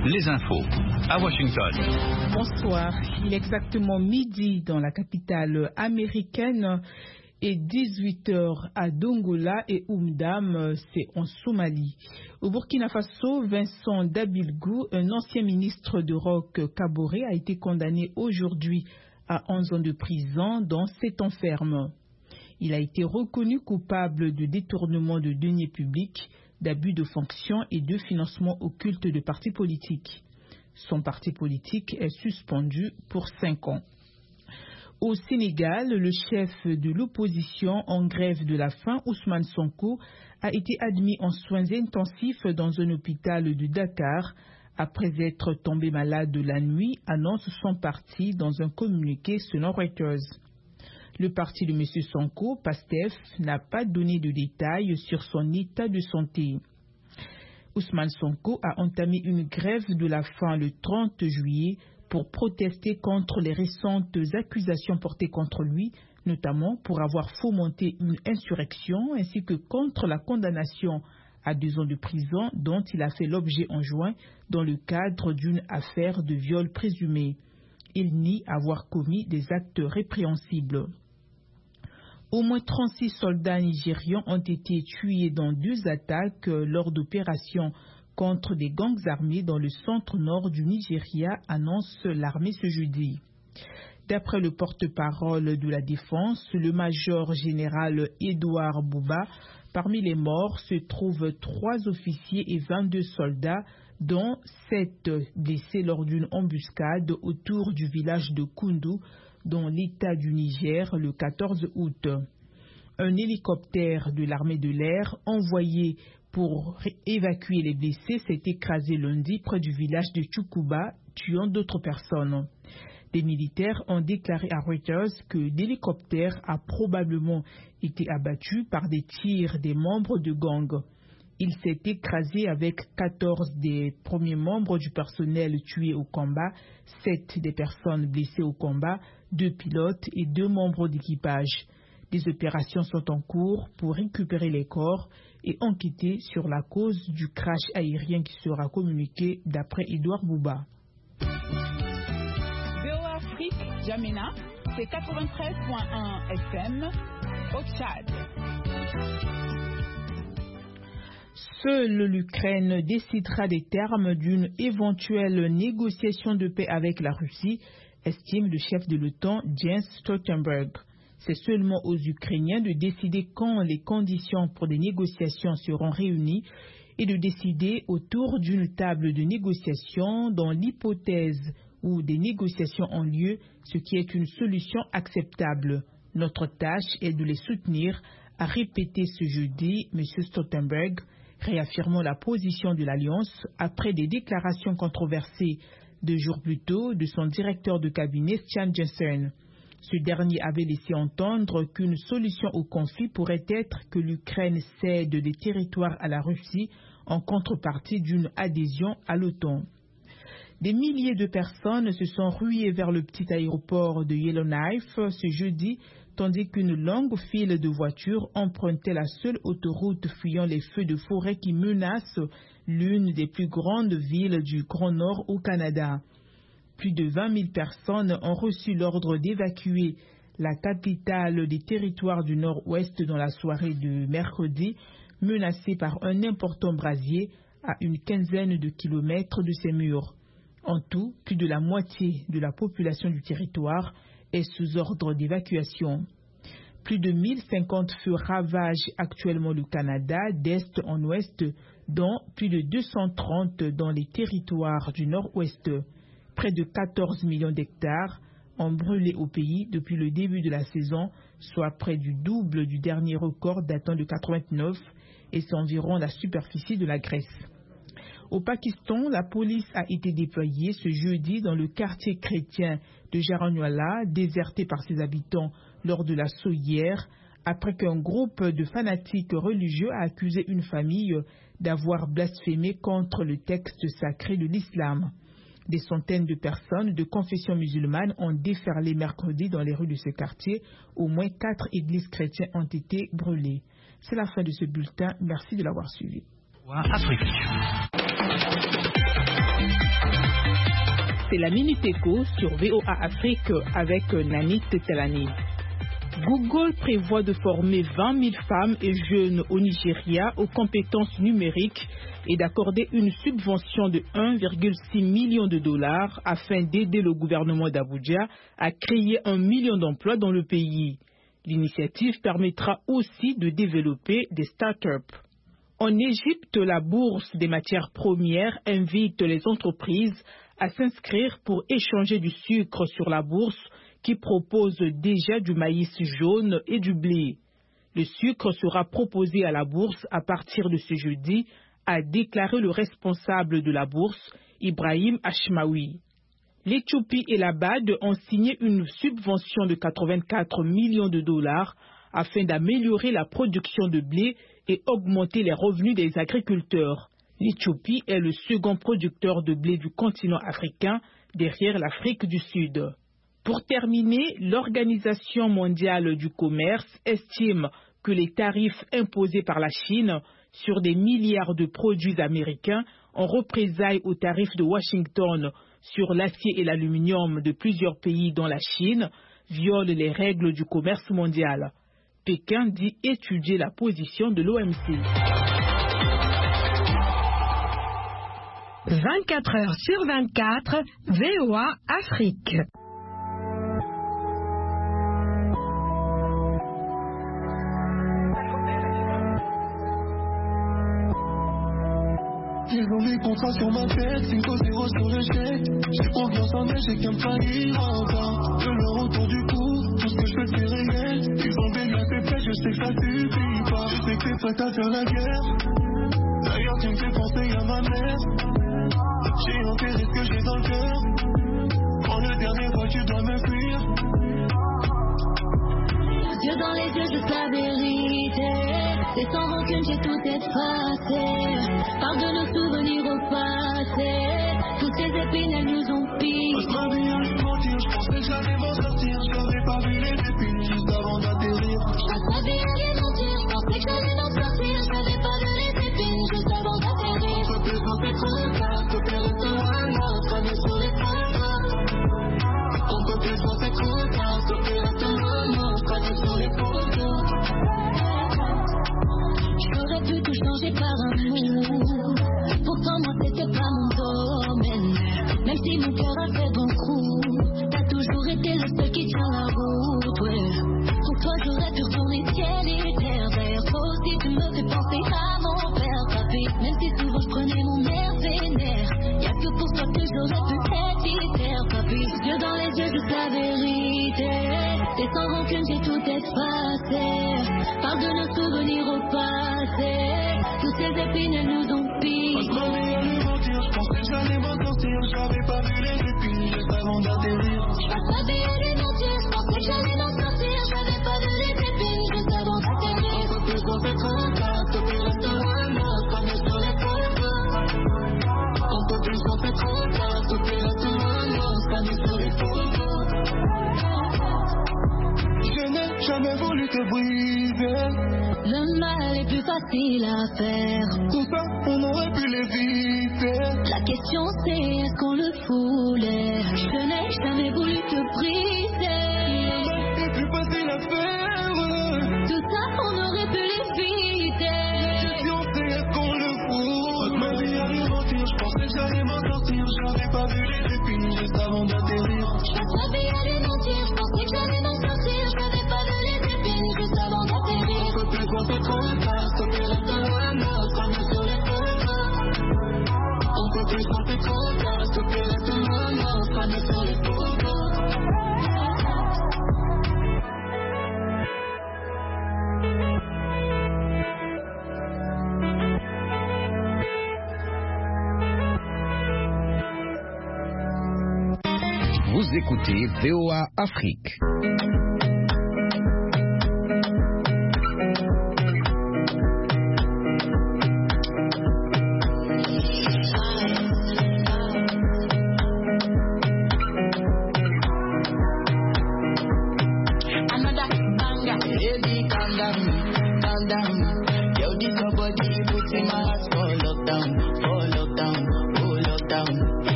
les infos à Washington. Bonsoir, il est exactement midi dans la capitale américaine et 18h à Dongola et Oumdam, c'est en Somalie. Au Burkina Faso, Vincent Dabilgou, un ancien ministre de Roch Kaboré, a été condamné aujourd'hui à 11 ans de prison, dont 7 ans ferme. Il a été reconnu coupable de détournement de deniers publics, d'abus de fonction et de financement occulte de partis politiques. Son parti politique est suspendu pour 5 ans. Au Sénégal, le chef de l'opposition en grève de la faim, Ousmane Sonko, a été admis en soins intensifs dans un hôpital de Dakar après être tombé malade la nuit, annonce son parti dans un communiqué selon Reuters. Le parti de M. Sonko, PASTEF, n'a pas donné de détails sur son état de santé. Ousmane Sonko a entamé une grève de la faim le 30 juillet pour protester contre les récentes accusations portées contre lui, notamment pour avoir fomenté une insurrection ainsi que contre la condamnation à 2 ans de prison dont il a fait l'objet en juin dans le cadre d'une affaire de viol présumé. Il nie avoir commis des actes répréhensibles. Au moins 36 soldats nigérians ont été tués dans 2 attaques lors d'opérations contre des gangs armés dans le centre-nord du Nigeria, annonce l'armée ce jeudi. D'après le porte-parole de la défense, le major général Edouard Bouba, parmi les morts se trouvent 3 officiers et 22 soldats, dont 7 blessés lors d'une embuscade autour du village de Koundou, dans l'État du Niger, le 14 août. Un hélicoptère de l'armée de l'air envoyé pour évacuer les blessés s'est écrasé lundi près du village de Tchoukuba, tuant d'autres personnes. Des militaires ont déclaré à Reuters que l'hélicoptère a probablement été abattu par des tirs des membres de gang. Il s'est écrasé avec 14 des premiers membres du personnel tués au combat, 7 des personnes blessées au combat, 2 pilotes et 2 membres d'équipage. Des opérations sont en cours pour récupérer les corps et enquêter sur la cause du crash aérien qui sera communiqué d'après Edouard Bouba. VOA Afrique, Jamena, c'est 93.1 FM au Tchad. Seule l'Ukraine décidera des termes d'une éventuelle négociation de paix avec la Russie, estime le chef de l'OTAN Jens Stoltenberg. C'est seulement aux Ukrainiens de décider quand les conditions pour des négociations seront réunies et de décider autour d'une table de négociation dans l'hypothèse où des négociations ont lieu, ce qui est une solution acceptable. Notre tâche est de les soutenir, a répété ce jeudi M. Stoltenberg, réaffirmant la position de l'Alliance après des déclarations controversées 2 jours plus tôt de son directeur de cabinet Stian Jensen. Ce dernier avait laissé entendre qu'une solution au conflit pourrait être que l'Ukraine cède des territoires à la Russie en contrepartie d'une adhésion à l'OTAN. Des milliers de personnes se sont ruées vers le petit aéroport de Yellowknife ce jeudi, tandis qu'une longue file de voitures empruntait la seule autoroute fuyant les feux de forêt qui menacent l'une des plus grandes villes du Grand Nord au Canada. Plus de 20 000 personnes ont reçu l'ordre d'évacuer la capitale des territoires du Nord-Ouest dans la soirée de mercredi, menacée par un important brasier à une quinzaine de kilomètres de ses murs. En tout, plus de la moitié de la population du territoire est sous ordre d'évacuation. Plus de 1050 feux ravagent actuellement le Canada d'est en ouest, dont plus de 230 dans les territoires du Nord-Ouest. Près de 14 millions d'hectares ont brûlé au pays depuis le début de la saison, soit près du double du dernier record datant de 89, et c'est environ la superficie de la Grèce. Au Pakistan, la police a été déployée ce jeudi dans le quartier chrétien de Jaranwala, déserté par ses habitants lors de l'assaut hier, après qu'un groupe de fanatiques religieux a accusé une famille d'avoir blasphémé contre le texte sacré de l'islam. Des centaines de personnes de confession musulmane ont déferlé mercredi dans les rues de ce quartier. Au moins 4 églises chrétiennes ont été brûlées. C'est la fin de ce bulletin. Merci de l'avoir suivi. Afrique. C'est la Minute Éco sur VOA Afrique avec Nanit Telani. Google prévoit de former 20 000 femmes et jeunes au Nigeria aux compétences numériques et d'accorder une subvention de 1,6 million de dollars afin d'aider le gouvernement d'Abuja à créer 1 million d'emplois dans le pays. L'initiative permettra aussi de développer des start-up. En Égypte, la bourse des matières premières invite les entreprises à s'inscrire pour échanger du sucre sur la bourse qui propose déjà du maïs jaune et du blé. Le sucre sera proposé à la bourse à partir de ce jeudi, a déclaré le responsable de la bourse, Ibrahim Ashmawi. L'Éthiopie et la BAD ont signé une subvention de 84 millions de dollars afin d'améliorer la production de blé et augmenter les revenus des agriculteurs. L'Éthiopie est le second producteur de blé du continent africain, derrière l'Afrique du Sud. Pour terminer, l'Organisation mondiale du commerce estime que les tarifs imposés par la Chine sur des milliards de produits américains en représailles aux tarifs de Washington sur l'acier et l'aluminium de plusieurs pays dont la Chine violent les règles du commerce mondial. Pékin dit étudier la position de l'OMC. 24 heures sur 24, VOA Afrique. Ils ont mis contrat sur ma tête, 5-0 sur le chèque. J'ai confiance en eux, j'ai qu'un faillir encore. Je leur autour du cou, tout ce que je fais c'est réel. Ils ont bien fait fait, je sais que ça suffit pas. Je sais que t'es prête à faire la guerre. D'ailleurs tu me fais penser à ma mère. J'ai enterré ce que j'ai dans le cœur. Prends le dernier vol, tu dois me fuir. Yeux dans les yeux, juste la vérité. Et sans rancune, j'ai tout effacé. Parle de nos souvenirs au passé. Toutes ces épines, elles nous ont piqué. Je m'habille à lui mentir, je pensais que j'allais m'en sortir. J'avais pas vu les épines juste avant d'atterrir. Je m'habille à lui mentir, je pensais que j'allais m'en sortir. J'avais pas vu les épines juste avant d'atterrir. On peut plus penser trop tard, te perdre sur un autre, cramé sur les photos. On peut plus penser trop tard, te perdre sur un autre, cramé sur les photos. J'aurais pu tout changer par amour. Pourtant moi c'était pas mon domaine. Même si mon cœur a fait bon coup, t'as toujours été le seul qui tient la route, ouais. Pour toi j'aurais pu retourner ciel et terre. D'ailleurs toi aussi tu me fais penser à mon père, papi. Même si souvent je prenais mon air vénère, y'a que pour toi que j'aurais pu être hyper, papi. Yeux dans les yeux, juste la vérité. T'es sans rancune, j'ai tout effacé. Parle de nos souvenirs au passé. Toutes ces épines, elles nous ont piqué. Je m'habille à lui mentir, je pensais que j'allais m'en sortir. J'avais pas vu les épines juste avant d'atterrir. Je m'habille à lui mentir, je pensais que j'allais m'en sortir. J'avais pas vu les épines juste avant d'atterrir. On peut plus penser trop tard, te perdre sur un autre, cramé sur les photos. On peut plus penser trop tard, te perdre sur un autre, cramé sur les photos. Je n'ai jamais voulu te briser. Le mal est plus facile à faire. Tout ça, on aurait pu l'éviter. La question c'est est-ce qu'on le voulait. Je n'ai jamais voulu te briser. C'est plus facile à faire. Tout ça on aurait pu l'éviter. La question c'est est-ce qu'on le fout. Je m'habille à lui mentir, je pensais que j'allais m'en sortir. J'avais pas vu les épines juste avant d'atterrir. Je m'habille à lui mentir, je pensais que j'allais m'en sortir. J'avais pas vu les épines juste avant d'atterrir. On peut plus penser trop tard, te perdre sur un autre, cramé sur les photos. On peut plus penser trop tard, te perdre sur un autre, cramé sur les photos. Vous écoutez VOA Afrique.